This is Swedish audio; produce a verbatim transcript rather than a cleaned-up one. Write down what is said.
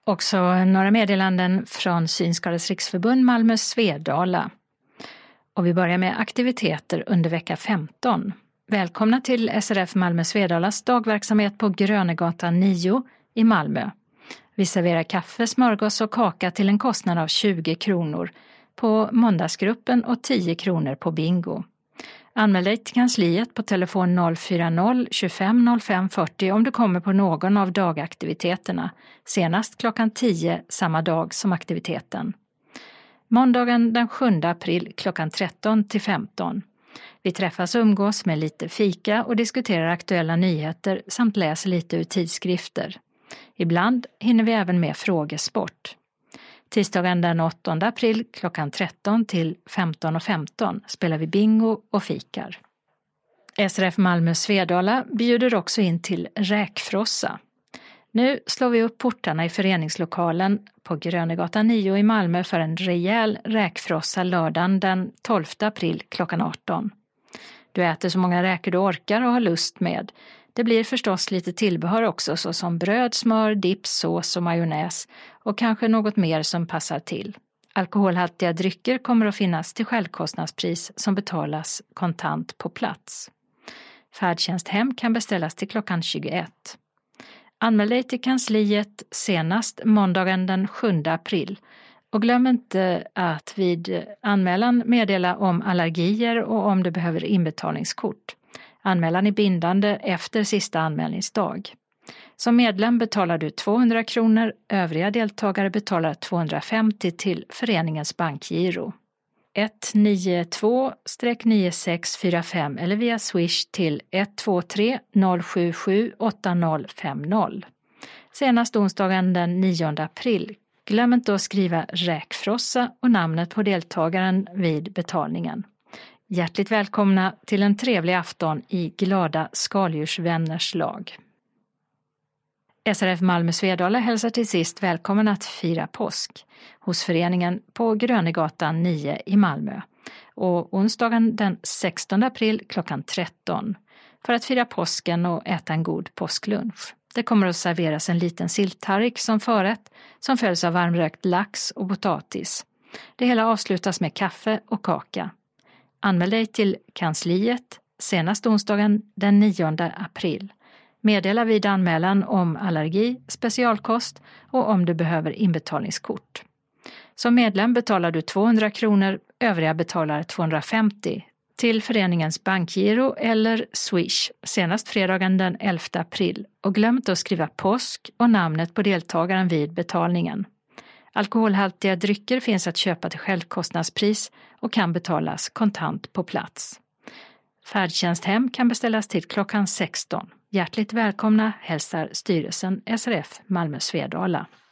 Också några meddelanden från Synskadades riksförbund Malmö Svedala. Och vi börjar med aktiviteter under vecka femton. Välkomna till S R F Malmö Svedalas dagverksamhet på Grönegatan nio i Malmö. Vi serverar kaffe, smörgås och kaka till en kostnad av tjugo kronor på måndagsgruppen och tio kronor på bingo. Anmäl dig till kansliet på telefon noll fyra noll tjugofem noll fem fyrtio om du kommer på någon av dagaktiviteterna, senast klockan tio samma dag som aktiviteten. Måndagen den sjunde april klockan tretton till femton. Vi träffas och umgås med lite fika och diskuterar aktuella nyheter samt läser lite ur tidskrifter. Ibland hinner vi även med frågesport. Tisdagen den åttonde april klockan tretton till femton och femton spelar vi bingo och fikar. S R F Malmö Svedala bjuder också in till räkfrossa. Nu slår vi upp portarna i föreningslokalen på Grönegatan nio i Malmö för en rejäl räkfrossa lördagen den tolfte april klockan arton. Du äter så många räkor du orkar och har lust med. Det blir förstås lite tillbehör också, såsom bröd, smör, dips, sås och majonnäs och kanske något mer som passar till. Alkoholhaltiga drycker kommer att finnas till självkostnadspris som betalas kontant på plats. Färdtjänst hem kan beställas till klockan tjugoett. Anmäl dig till kansliet senast måndagen den sjunde april. Och glöm inte att vid anmälan meddela om allergier och om du behöver inbetalningskort. Anmälan är bindande efter sista anmälningsdag. Som medlem betalar du tvåhundra kronor, övriga deltagare betalar tvåhundrafemtio till föreningens bankgiro. ett nio två nio sex fyra fem eller via Swish till ett två tre noll sju sju åtta noll fem noll. Senast onsdagen den nionde april. Glöm inte att skriva räkfrossa och namnet på deltagaren vid betalningen. Hjärtligt välkomna till en trevlig afton i glada skaldjursvänners lag. S R F Malmö Svedala hälsar till sist välkommen att fira påsk hos föreningen på Grönegatan nio i Malmö. Och onsdagen den sextonde april klockan tretton för att fira påsken och äta en god påsklunch. Det kommer att serveras en liten silltallrik som förrätt som följs av varmrökt lax och potatis. Det hela avslutas med kaffe och kaka. Anmäl dig till kansliet senast onsdagen den nionde april. Meddela vid anmälan om allergi, specialkost och om du behöver inbetalningskort. Som medlem betalar du tvåhundra kronor, övriga betalar tvåhundrafemtio till föreningens bankgiro eller Swish senast fredagen den elfte april och glöm inte att skriva påsk och namnet på deltagaren vid betalningen. Alkoholhaltiga drycker finns att köpa till självkostnadspris och kan betalas kontant på plats. Färdtjänst hem kan beställas till klockan sexton. Hjärtligt välkomna hälsar styrelsen S R F Malmö Svedala.